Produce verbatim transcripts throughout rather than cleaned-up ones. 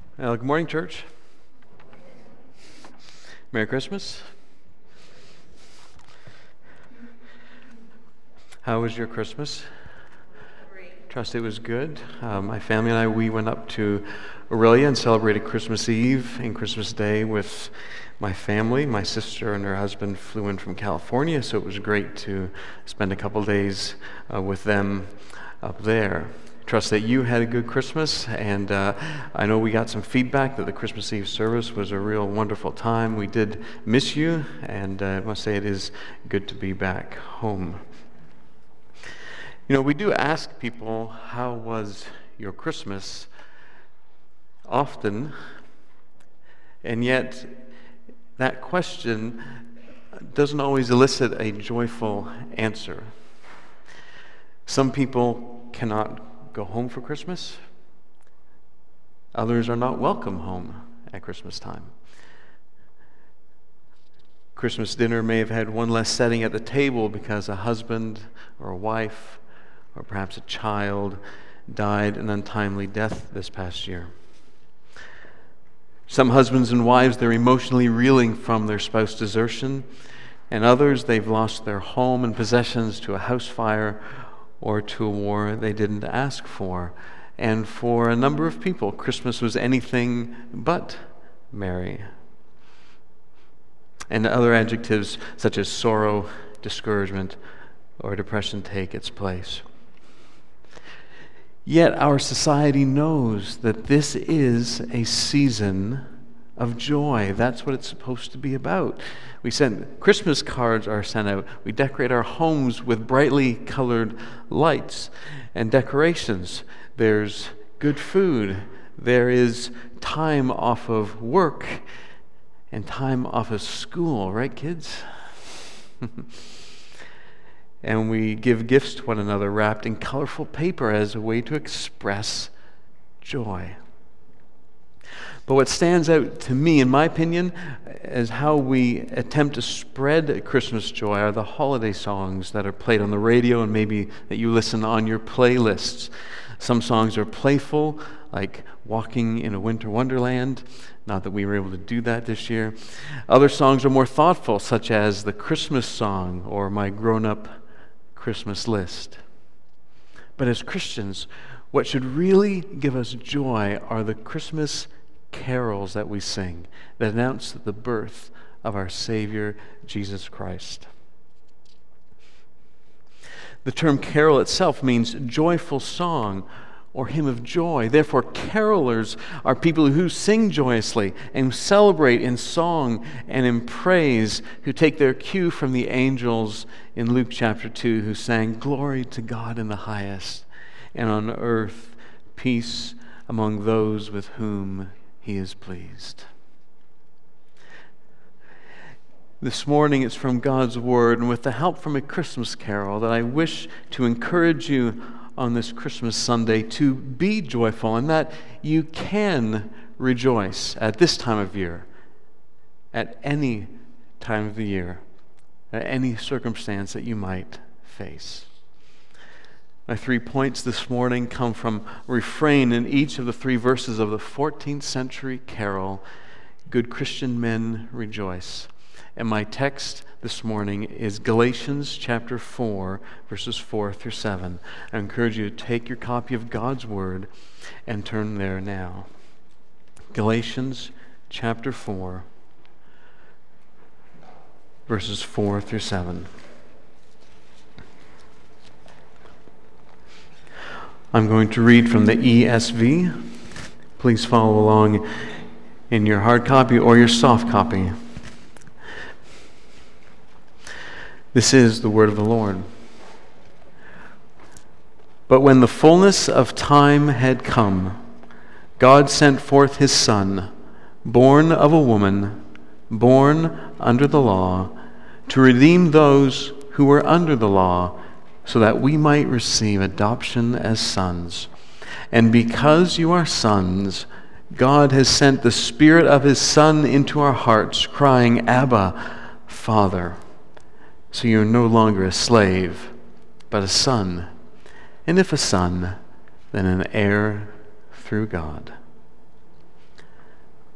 Well, good morning, church. Merry Christmas. How was your Christmas? Trust it was good. Um, my family and I, we went up to Aurelia and celebrated Christmas Eve and Christmas Day with my family. My sister and her husband flew in from California, so it was great to spend a couple days uh, with them up there. Trust that you had a good Christmas, and uh, I know we got some feedback that the Christmas Eve service was a real wonderful time. We did miss you, and uh, I must say it is good to be back home. You know, we do ask people, how was your Christmas? Often, and yet that question doesn't always elicit a joyful answer. Some people cannot go home for Christmas. Others are not welcome home at Christmas time. Christmas dinner may have had one less setting at the table because a husband or a wife or perhaps a child died an untimely death this past year. Some husbands and wives, they're emotionally reeling from their spouse desertion, and others, they've lost their home and possessions to a house fire or to a war they didn't ask for. And for a number of people, Christmas was anything but merry. And other adjectives such as sorrow, discouragement, or depression take its place. Yet our society knows that this is a season of joy. That's what it's supposed to be about. We send Christmas cards are sent out. We decorate our homes with brightly colored lights and decorations. There's good food. There is time off of work and time off of school, right, kids? And we give gifts to one another wrapped in colorful paper as a way to express joy. But what stands out to me, in my opinion, as how we attempt to spread Christmas joy are the holiday songs that are played on the radio and maybe that you listen on your playlists. Some songs are playful, like Walking in a Winter Wonderland. Not that we were able to do that this year. Other songs are more thoughtful, such as the Christmas song or My Grown-Up Christmas List. But as Christians, what should really give us joy are the Christmas carols that we sing that announce the birth of our Savior, Jesus Christ. The term carol itself means joyful song or hymn of joy. Therefore, carolers are people who sing joyously and celebrate in song and in praise, who take their cue from the angels in Luke chapter two, who sang, "Glory to God in the highest, and on earth peace among those with whom He is pleased." This morning it's from God's Word, and with the help from a Christmas carol, that I wish to encourage you on this Christmas Sunday to be joyful, and that you can rejoice at this time of year, at any time of the year, at any circumstance that you might face. My three points this morning come from a refrain in each of the three verses of the fourteenth century carol, "Good Christian Men Rejoice." And my text this morning is Galatians chapter four, verses four through seven. I encourage you to take your copy of God's Word and turn there now. Galatians chapter four, verses four through seven. I'm going to read from the E S V. Please follow along in your hard copy or your soft copy. This is the word of the Lord. "But when the fullness of time had come, God sent forth His Son, born of a woman, born under the law, to redeem those who were under the law, so that we might receive adoption as sons. And because you are sons, God has sent the Spirit of His Son into our hearts, crying, 'Abba, Father.' So you are no longer a slave, but a son. And if a son, then an heir through God."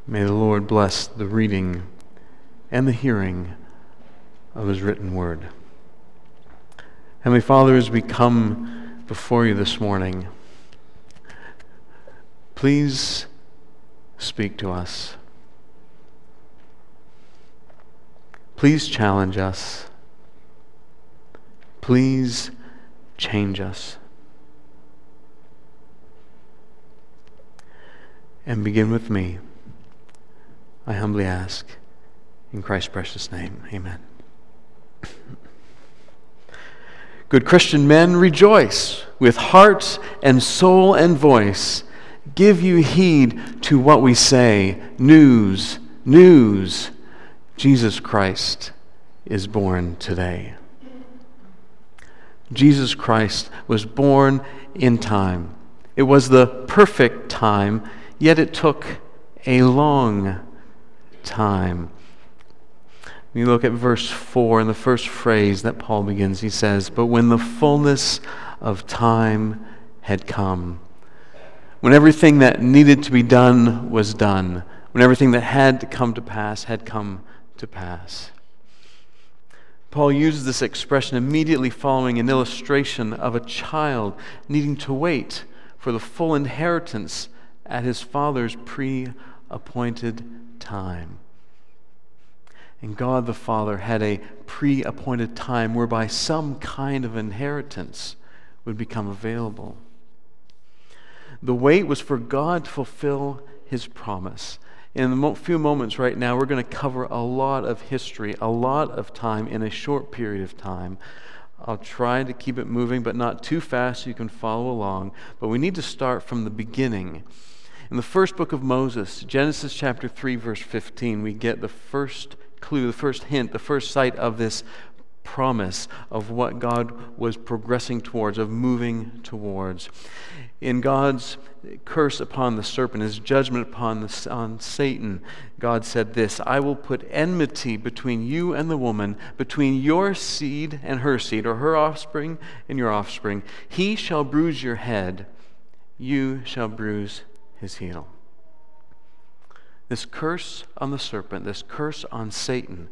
May the Lord bless the reading and the hearing of His written word. Heavenly Father, as we come before you this morning, please speak to us. Please challenge us. Please change us. And begin with me, I humbly ask, in Christ's precious name, amen. Good Christian men, rejoice with heart and soul and voice. Give you heed to what we say. News, news, Jesus Christ is born today. Jesus Christ was born in time. It was the perfect time, yet it took a long time. When you look at verse four, in the first phrase that Paul begins, he says, "But when the fullness of time had come," when everything that needed to be done was done, when everything that had to come to pass had come to pass. Paul uses this expression immediately following an illustration of a child needing to wait for the full inheritance at his father's pre-appointed time. And God the Father had a pre-appointed time whereby some kind of inheritance would become available. The wait was for God to fulfill His promise. In a few moments right now, we're going to cover a lot of history, a lot of time in a short period of time. I'll try to keep it moving, but not too fast so you can follow along. But we need to start from the beginning. In the first book of Moses, Genesis chapter three, verse fifteen, we get the first clue, the first hint, the first sight of this promise of what God was progressing towards, of moving towards. In God's curse upon the serpent, His judgment upon the, on Satan, God said this, "I will put enmity between you and the woman, between your seed and her seed," or her offspring and your offspring. "He shall bruise your head, you shall bruise his heel." This curse on the serpent, this curse on Satan,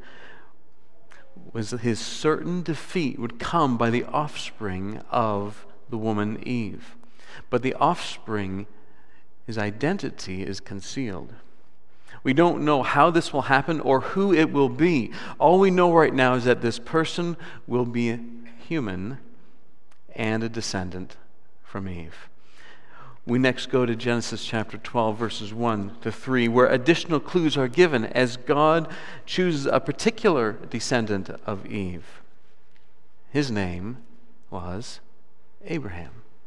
was that his certain defeat would come by the offspring of the woman Eve. But the offspring, his identity is concealed. We don't know how this will happen or who it will be. All we know right now is that this person will be human and a descendant from Eve. We next go to Genesis chapter twelve, verses one to three, where additional clues are given as God chooses a particular descendant of Eve. His name was Abraham.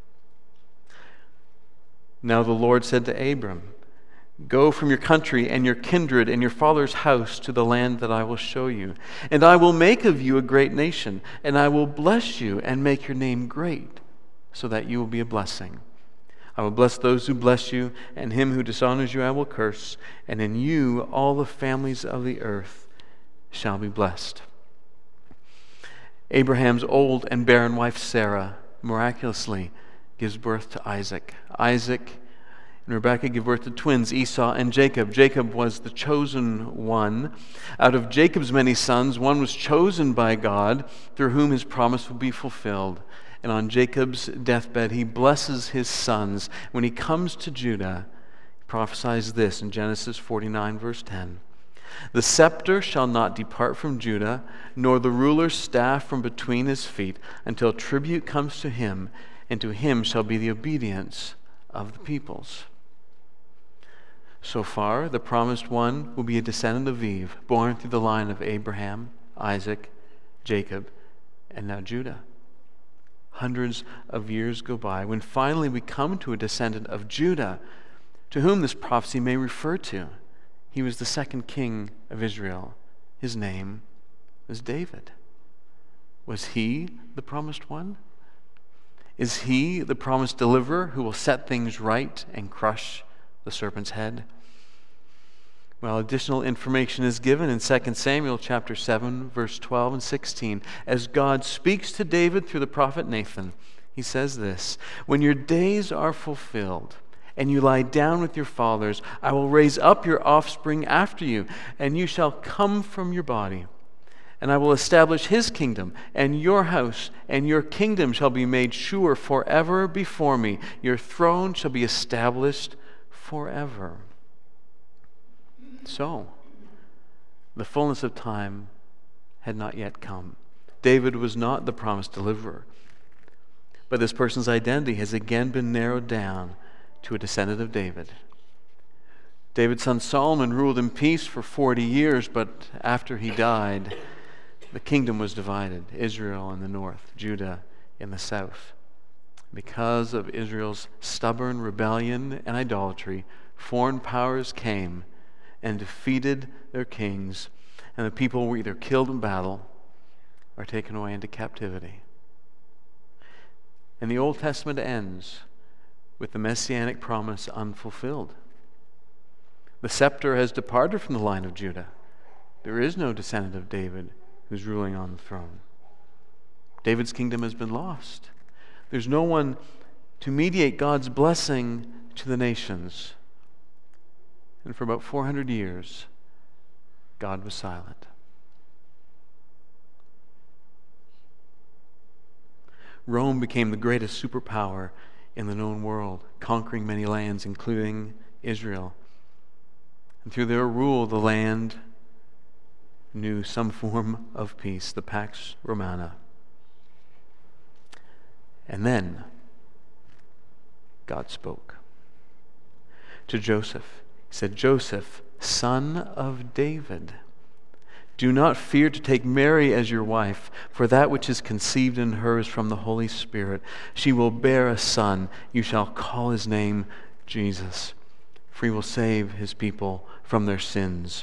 Now the Lord said to Abram, "Go from your country and your kindred and your father's house to the land that I will show you. And I will make of you a great nation, and I will bless you and make your name great, so that you will be a blessing. I will bless those who bless you, and him who dishonors you I will curse, and in you all the families of the earth shall be blessed." Abraham's old and barren wife Sarah miraculously gives birth to Isaac. Isaac and Rebekah give birth to twins, Esau and Jacob. Jacob was the chosen one. Out of Jacob's many sons, one was chosen by God, through whom his promise would be fulfilled. And on Jacob's deathbed, he blesses his sons. When he comes to Judah, he prophesies this in Genesis forty-nine, verse ten. "The scepter shall not depart from Judah, nor the ruler's staff from between his feet, until tribute comes to him, and to him shall be the obedience of the peoples." So far, the promised one will be a descendant of Eve, born through the line of Abraham, Isaac, Jacob, and now Judah. Hundreds of years go by when finally we come to a descendant of Judah, to whom this prophecy may refer to. He was the second king of Israel. His name was David. Was he the promised one? Is he the promised deliverer who will set things right and crush the serpent's head? Well, additional information is given in Second Samuel chapter seven, verse twelve and sixteen. As God speaks to David through the prophet Nathan, he says this, "When your days are fulfilled and you lie down with your fathers. I will raise up your offspring after you, and you shall come from your body. And I will establish his kingdom and your house, and your kingdom shall be made sure forever before me. Your throne shall be established forever." So, the fullness of time had not yet come. David was not the promised deliverer. But this person's identity has again been narrowed down to a descendant of David. David's son Solomon ruled in peace for forty years, but after he died, the kingdom was divided, Israel in the north, Judah in the south. Because of Israel's stubborn rebellion and idolatry, foreign powers came and defeated their kings, and the people were either killed in battle or taken away into captivity. And the Old Testament ends with the messianic promise unfulfilled. The scepter has departed from the line of Judah. There is no descendant of David who's ruling on the throne. David's kingdom has been lost. There's no one to mediate God's blessing to the nations. And for about four hundred years, God was silent. Rome became the greatest superpower in the known world, conquering many lands, including Israel. And through their rule, the land knew some form of peace, the Pax Romana. And then God spoke to Joseph. He said, "Joseph, son of David, do not fear to take Mary as your wife, for that which is conceived in her is from the Holy Spirit. She will bear a son. You shall call his name Jesus, for he will save his people from their sins."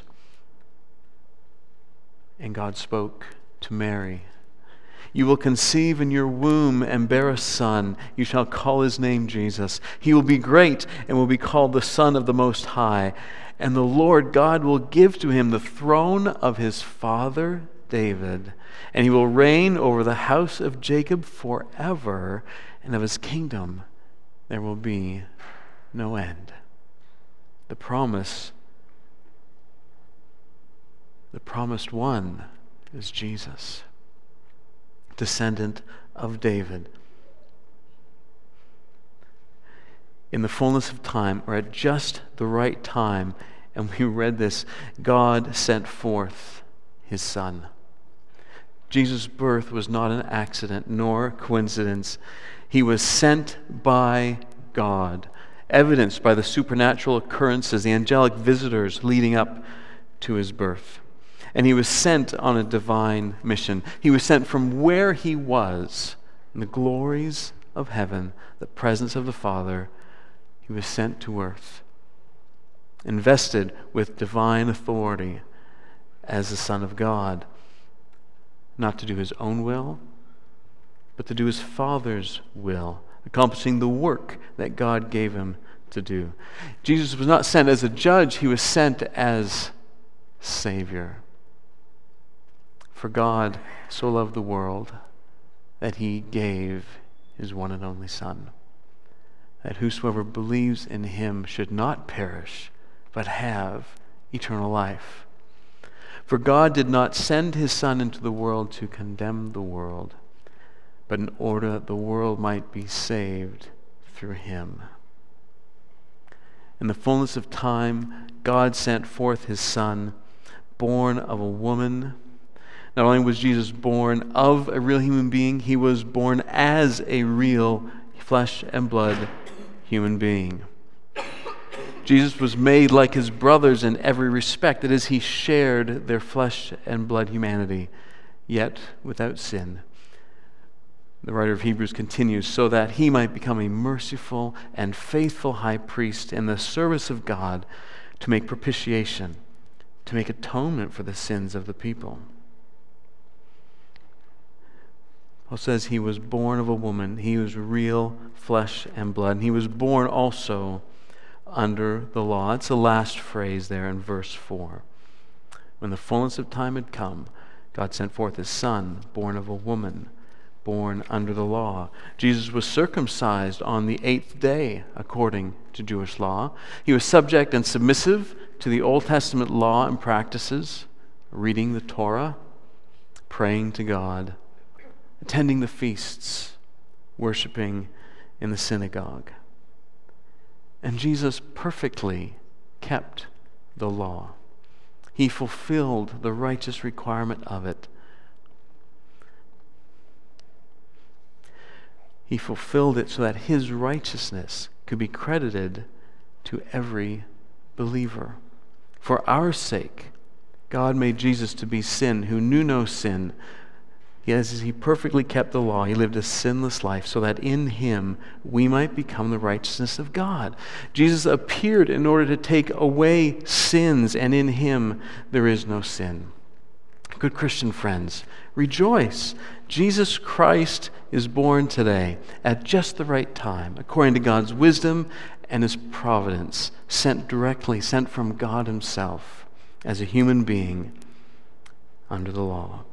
And God spoke to Mary. "You will conceive in your womb and bear a son. You shall call his name Jesus. He will be great and will be called the Son of the Most High. And the Lord God will give to him the throne of his father David, and he will reign over the house of Jacob forever, and of his kingdom there will be no end." The promise, the promised one is Jesus, descendant of David. In the fullness of time, or at just the right time, and we read this, God sent forth his Son. Jesus' birth was not an accident nor coincidence. He was sent by God, evidenced by the supernatural occurrences, the angelic visitors leading up to his birth. And he was sent on a divine mission. He was sent from where he was, in the glories of heaven, the presence of the Father. He was sent to earth, invested with divine authority as the Son of God, not to do his own will, but to do his Father's will, accomplishing the work that God gave him to do. Jesus was not sent as a judge, he was sent as Savior. For God so loved the world that he gave his one and only Son, that whosoever believes in him should not perish, but have eternal life. For God did not send his Son into the world to condemn the world, but in order that the world might be saved through him. In the fullness of time, God sent forth his Son, born of a woman. Not only was Jesus born of a real human being, he was born as a real flesh and blood human being. Jesus was made like his brothers in every respect, that is, he shared their flesh and blood humanity, yet without sin. The writer of Hebrews continues, so that he might become a merciful and faithful high priest in the service of God to make propitiation, to make atonement for the sins of the people. Paul says he was born of a woman. He was real flesh and blood. And he was born also under the law. It's the last phrase there in verse four. When the fullness of time had come, God sent forth his Son, born of a woman, born under the law. Jesus was circumcised on the eighth day, according to Jewish law. He was subject and submissive to the Old Testament law and practices, reading the Torah, praying to God, attending the feasts, worshiping in the synagogue. And Jesus perfectly kept the law. He fulfilled the righteous requirement of it. He fulfilled it so that his righteousness could be credited to every believer. For our sake, God made Jesus to be sin who knew no sin. Yes, he perfectly kept the law. He lived a sinless life so that in him we might become the righteousness of God. Jesus appeared in order to take away sins, and in him there is no sin. Good Christian friends, rejoice. Jesus Christ is born today at just the right time, according to God's wisdom and his providence, sent directly, sent from God himself as a human being under the law.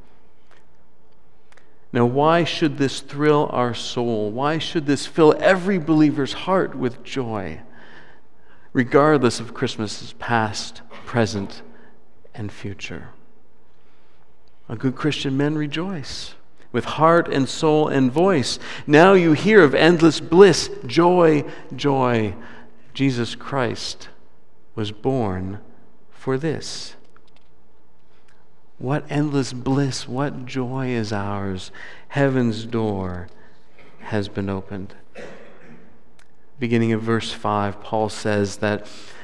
Now, why should this thrill our soul? Why should this fill every believer's heart with joy, regardless of Christmas's past, present, and future? A good Christian men rejoice with heart and soul and voice. Now you hear of endless bliss, joy, joy. Jesus Christ was born for this. What endless bliss, what joy is ours. Heaven's door has been opened. Beginning of verse five, Paul says that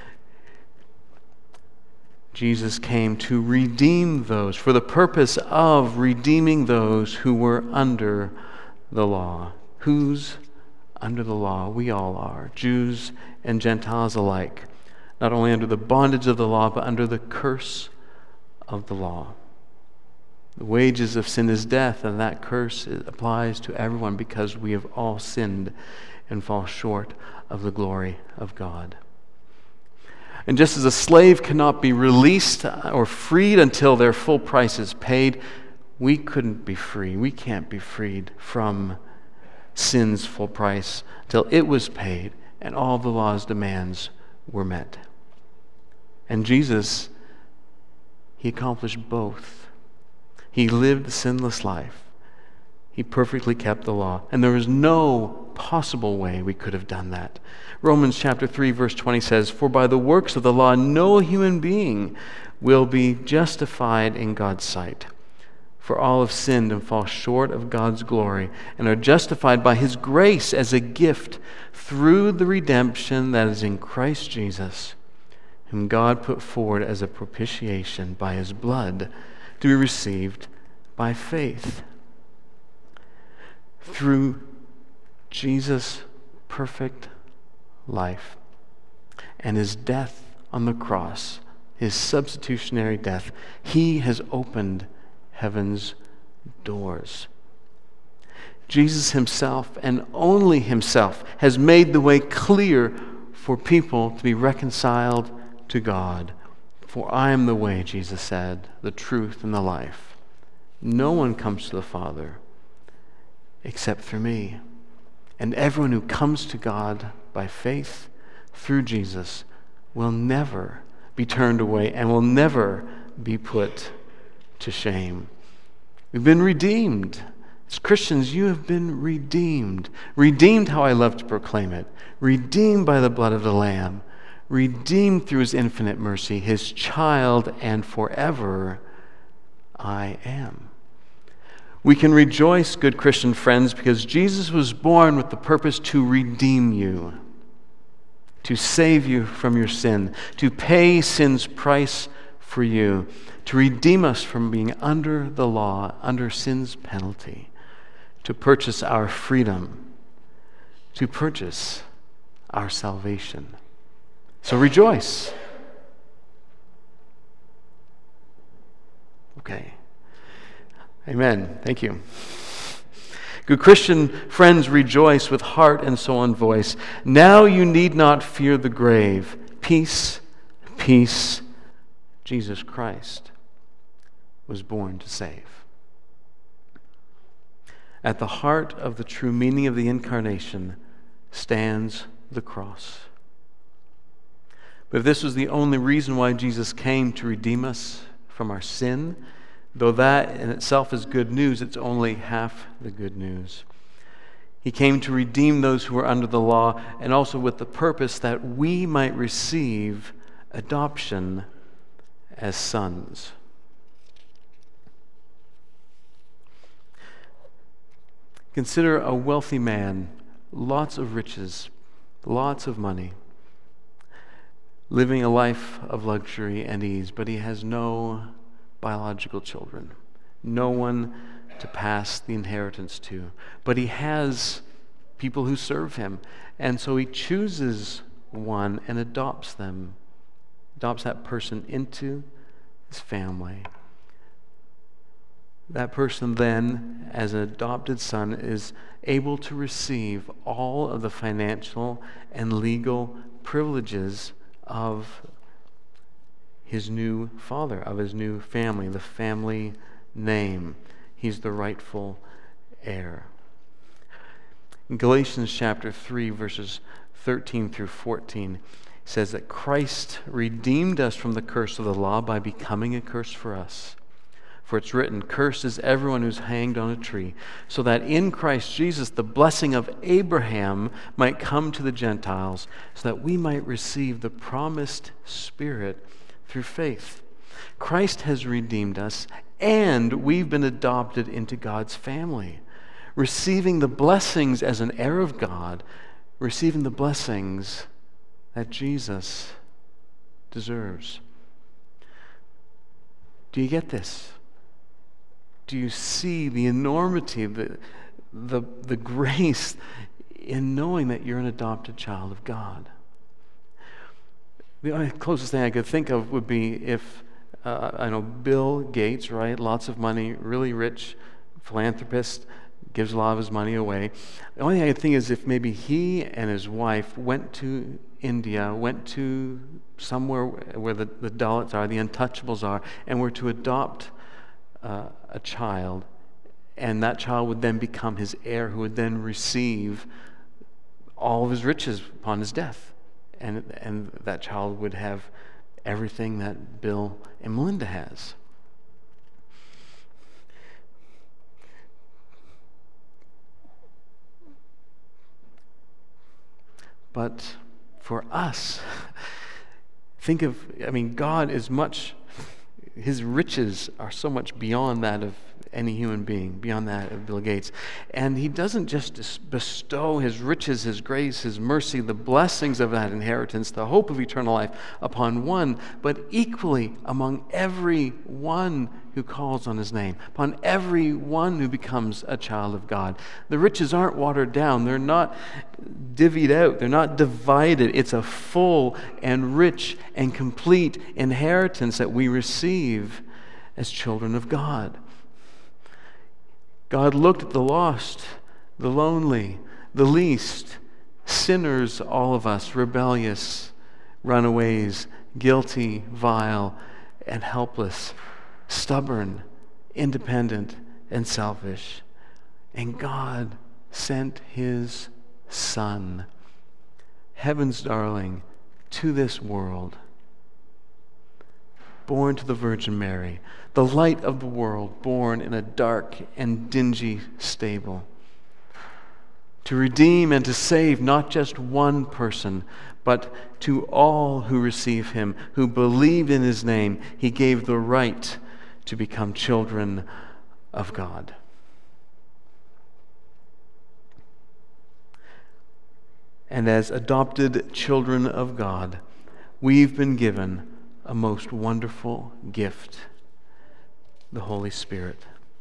Jesus came to redeem those, for the purpose of redeeming those who were under the law. Who's under the law? We all are, Jews and Gentiles alike. Not only under the bondage of the law, but under the curse of the law. The wages of sin is death, and that curse applies to everyone because we have all sinned and fall short of the glory of God. And just as a slave cannot be released or freed until their full price is paid, we couldn't be free. We can't be freed from sin's full price until it was paid and all the law's demands were met. And Jesus, he accomplished both. He lived the sinless life. He perfectly kept the law. And there was no possible way we could have done that. Romans chapter three, verse twenty says, "For by the works of the law no human being will be justified in God's sight. For all have sinned and fall short of God's glory, and are justified by his grace as a gift through the redemption that is in Christ Jesus, whom God put forward as a propitiation by his blood, to be received by faith." Through Jesus' perfect life and his death on the cross, his substitutionary death, he has opened heaven's doors. Jesus himself, and only himself, has made the way clear for people to be reconciled to God. "For I am the way," Jesus said, "the truth and the life. No one comes to the Father except through me." And everyone who comes to God by faith through Jesus will never be turned away and will never be put to shame. We've been redeemed. As Christians, you have been redeemed. Redeemed, how I love to proclaim it. Redeemed by the blood of the Lamb. Redeemed through his infinite mercy, his child, and forever I am. We can rejoice, good Christian friends, because Jesus was born with the purpose to redeem you, to save you from your sin, to pay sin's price for you, to redeem us from being under the law, under sin's penalty, to purchase our freedom, to purchase our salvation. So rejoice. Okay. Amen. Thank you. Good Christian friends, rejoice with heart and soul and voice. Now you need not fear the grave. Peace, peace. Jesus Christ was born to save. At the heart of the true meaning of the incarnation stands the cross. But if this was the only reason why Jesus came to redeem us from our sin, though that in itself is good news, it's only half the good news. He came to redeem those who were under the law, and also with the purpose that we might receive adoption as sons. Consider a wealthy man, lots of riches, lots of money, living a life of luxury and ease, but he has no biological children, no one to pass the inheritance to. But he has people who serve him, and so he chooses one and adopts them, adopts that person into his family. That person then, as an adopted son, is able to receive all of the financial and legal privileges of his new father, of his new family, the family name. He's the rightful heir. In Galatians chapter three, verses thirteen through fourteen, it says that Christ redeemed us from the curse of the law by becoming a curse for us. For it's written, "Cursed is everyone who's hanged on a tree," so that in Christ Jesus the blessing of Abraham might come to the Gentiles, so that we might receive the promised Spirit through faith. Christ has redeemed us, and we've been adopted into God's family, receiving the blessings as an heir of God, receiving the blessings that Jesus deserves. Do you get this? Do you see the enormity, the, the, the grace in knowing that you're an adopted child of God? The only closest thing I could think of would be if, uh, I know Bill Gates, right? Lots of money, really rich philanthropist, gives a lot of his money away. The only thing I could think is if maybe he and his wife went to India, went to somewhere where the, the Dalits are, the untouchables are, and were to adopt uh, a child, and that child would then become his heir, who would then receive all of his riches upon his death. And, and that child would have everything that Bill and Melinda has. But for us, think of, I mean, God is much, his riches are so much beyond that of any human being, beyond that of Bill Gates. And he doesn't just bestow his riches, his grace, his mercy, the blessings of that inheritance, the hope of eternal life upon one, but equally among every one who calls on his name, upon every one who becomes a child of God. The riches aren't watered down. They're not divvied out. They're not divided. It's a full and rich and complete inheritance that we receive as children of God. God looked at the lost, the lonely, the least, sinners, all of us, rebellious, runaways, guilty, vile, and helpless, stubborn, independent, and selfish. And God sent his Son, heaven's darling, to this world, born to the Virgin Mary, the light of the world, born in a dark and dingy stable, to redeem and to save not just one person, but to all who receive him, who believed in his name. He gave the right to become children of God. And as adopted children of God, we've been given a most wonderful gift, the Holy Spirit.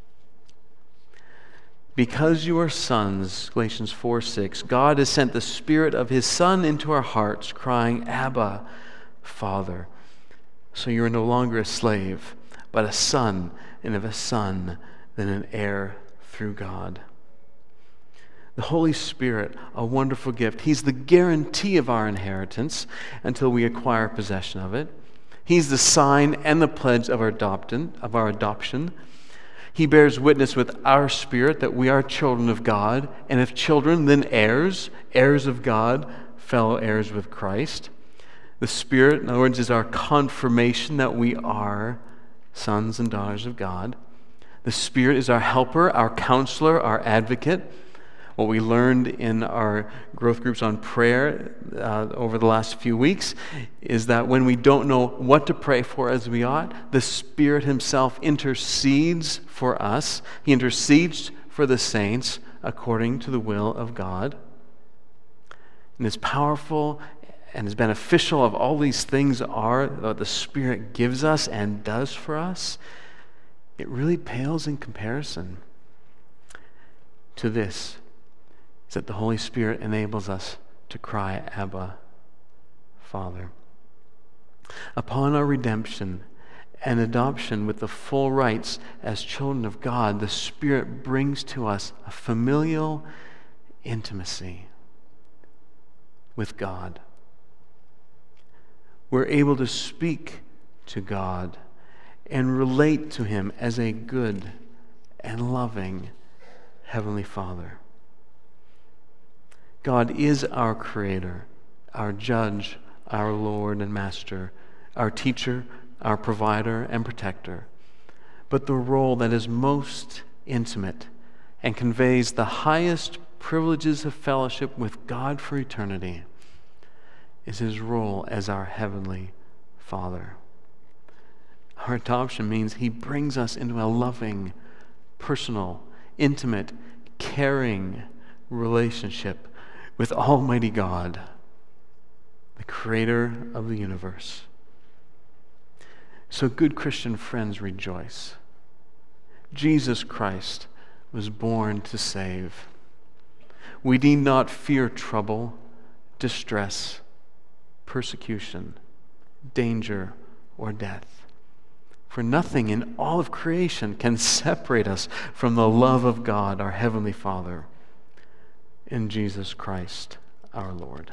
Because you are sons, Galatians four six, God has sent the Spirit of his Son into our hearts, crying, Abba, Father. So you are no longer a slave, but a son, and if a son, then an heir through God. The Holy Spirit, a wonderful gift. He's the guarantee of our inheritance until we acquire possession of it. He's the sign and the pledge of our adoption, of our adoption. He bears witness with our spirit that we are children of God, and if children, then heirs, heirs of God, fellow heirs with Christ. The Spirit, in other words, is our confirmation that we are sons and daughters of God. The Spirit is our helper, our counselor, our advocate. What we learned in our growth groups on prayer uh, over the last few weeks is that when we don't know what to pray for as we ought, the Spirit Himself intercedes for us. He intercedes for the saints according to the will of God. And as powerful and as beneficial of all these things are that the Spirit gives us and does for us, it really pales in comparison to this, is that the Holy Spirit enables us to cry, Abba, Father. Upon our redemption and adoption with the full rights as children of God, the Spirit brings to us a familial intimacy with God. We're able to speak to God and relate to Him as a good and loving Heavenly Father. God is our Creator, our Judge, our Lord and Master, our Teacher, our Provider and Protector. But the role that is most intimate and conveys the highest privileges of fellowship with God for eternity is His role as our Heavenly Father. Our adoption means He brings us into a loving, personal, intimate, caring relationship with Almighty God, the Creator of the universe. So, good Christian friends, rejoice. Jesus Christ was born to save. We need not fear trouble, distress, persecution, danger, or death. For nothing in all of creation can separate us from the love of God, our Heavenly Father, in Jesus Christ, our Lord.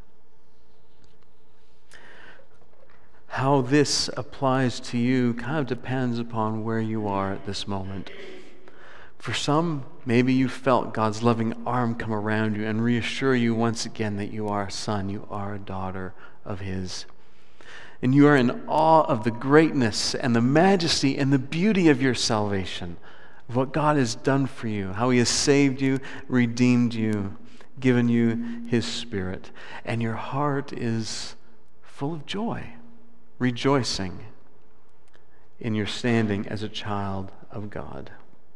How this applies to you kind of depends upon where you are at this moment. For some, maybe you felt God's loving arm come around you and reassure you once again that you are a son, you are a daughter of His. And you are in awe of the greatness and the majesty and the beauty of your salvation, of what God has done for you, how He has saved you, redeemed you, given you His Spirit. And your heart is full of joy, rejoicing in your standing as a child of God.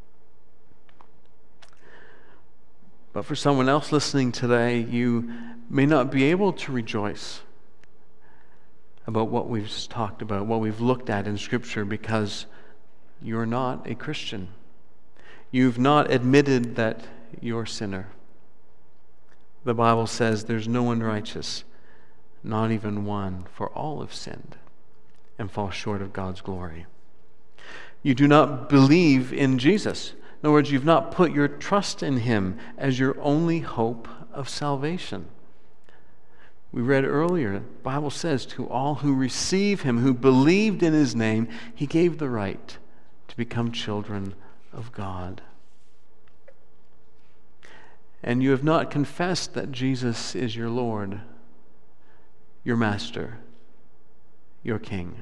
But for someone else listening today, you may not be able to rejoice about what we've just talked about, what we've looked at in Scripture, because you're not a Christian. You've not admitted that you're a sinner. The Bible says there's no one righteous, not even one, for all have sinned and fall short of God's glory. You do not believe in Jesus. In other words, you've not put your trust in Him as your only hope of salvation. We read earlier, the Bible says, to all who receive Him, who believed in His name, He gave the right to become children of God. And you have not confessed that Jesus is your Lord, your Master, your King.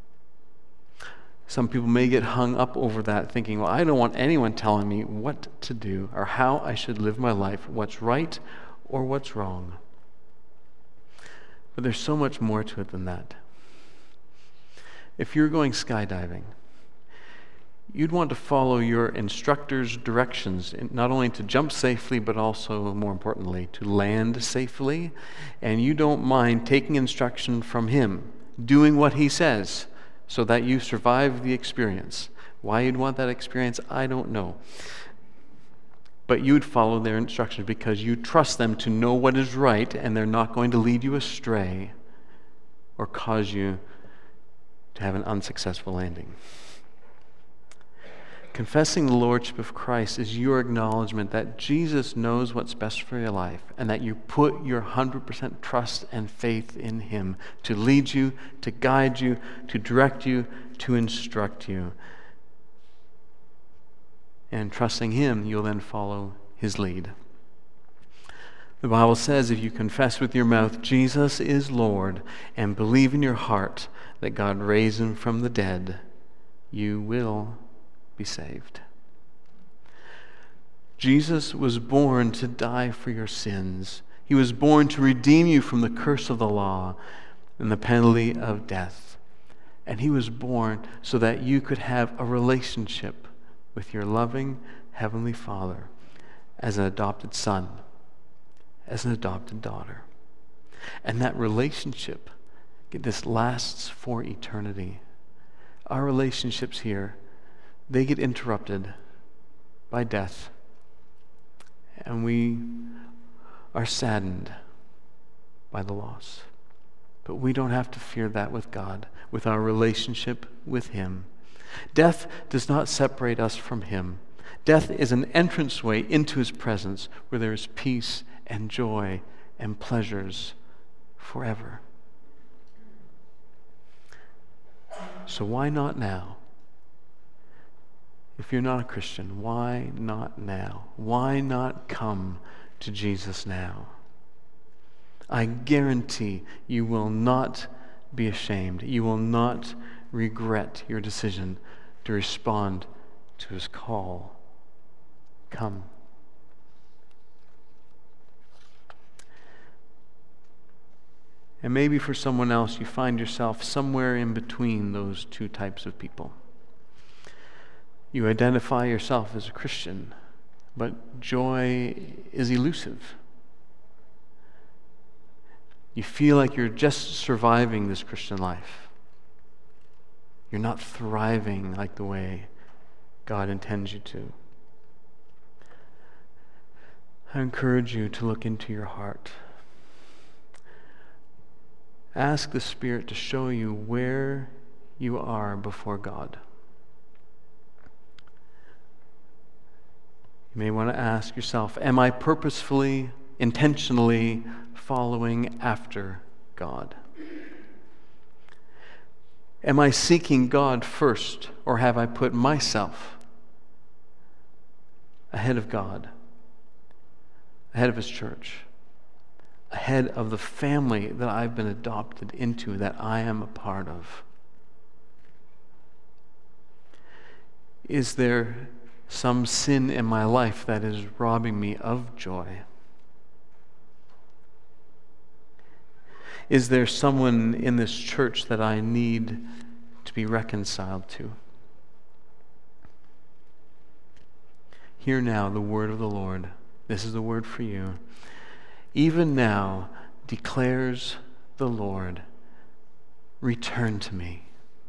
Some people may get hung up over that, thinking, well, I don't want anyone telling me what to do or how I should live my life, what's right or what's wrong. But there's so much more to it than that. If you're going skydiving, you'd want to follow your instructor's directions, not only to jump safely, but also, more importantly, to land safely. And you don't mind taking instruction from him, doing what he says, so that you survive the experience. Why you'd want that experience, I don't know. But you'd follow their instructions because you trust them to know what is right, and they're not going to lead you astray or cause you to have an unsuccessful landing. Confessing the Lordship of Christ is your acknowledgement that Jesus knows what's best for your life and that you put your one hundred percent trust and faith in Him to lead you, to guide you, to direct you, to instruct you. And trusting him, you'll then follow his lead. The Bible says if you confess with your mouth Jesus is Lord and believe in your heart that God raised him from the dead, you will be saved. Jesus was born to die for your sins. He was born to redeem you from the curse of the law and the penalty of death. And he was born so that you could have a relationship with your loving Heavenly Father as an adopted son, as an adopted daughter. And that relationship, this lasts for eternity. Our relationships here, they get interrupted by death. And we are saddened by the loss. But we don't have to fear that with God, with our relationship with him. Death does not separate us from him. Death is an entranceway into his presence where there is peace and joy and pleasures forever. So why not now? If you're not a Christian, why not now? Why not come to Jesus now? I guarantee you will not be ashamed. You will not regret your decision to respond to his call. Come. And maybe for someone else, you find yourself somewhere in between those two types of people. You identify yourself as a Christian, but joy is elusive. You feel like you're just surviving this Christian life. You're not thriving like the way God intends you to. I encourage you to look into your heart. Ask the Spirit to show you where you are before God. You may want to ask yourself, am I purposefully, intentionally following after God? Am I seeking God first, or have I put myself ahead of God, ahead of his church, ahead of the family that I've been adopted into, that I am a part of? Is there some sin in my life that is robbing me of joy? Is there someone in this church that I need to be reconciled to? Hear now the word of the Lord. This is the word for you. Even now declares the Lord, return to me.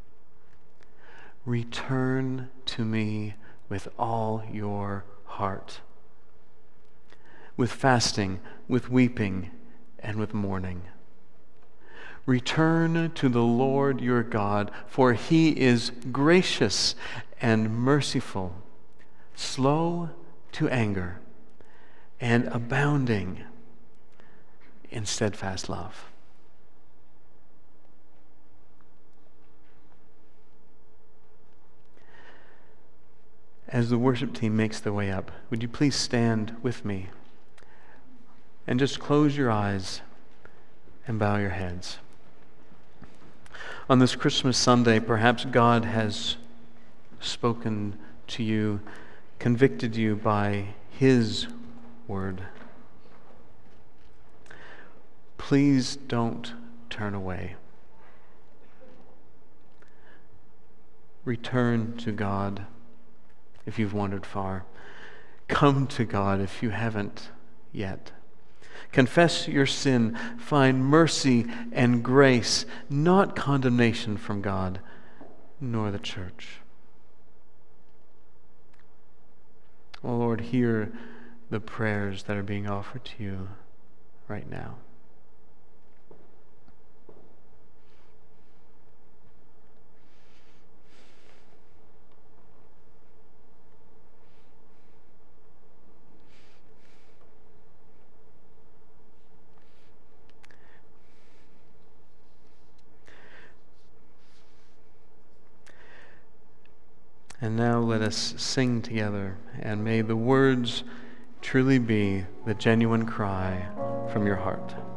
Return to me with all your heart, with fasting, with weeping, and with mourning. Return to the Lord your God, for he is gracious and merciful, slow to anger, and abounding in steadfast love. As the worship team makes their way up, would you please stand with me and just close your eyes and bow your heads. On this Christmas Sunday, perhaps God has spoken to you, convicted you by his word. Please don't turn away. Return to God if you've wandered far. Come to God if you haven't yet. Confess your sin. Find mercy and grace, not condemnation from God, nor the church. Oh Lord, hear the prayers that are being offered to you right now. And now let us sing together, and may the words truly be the genuine cry from your heart.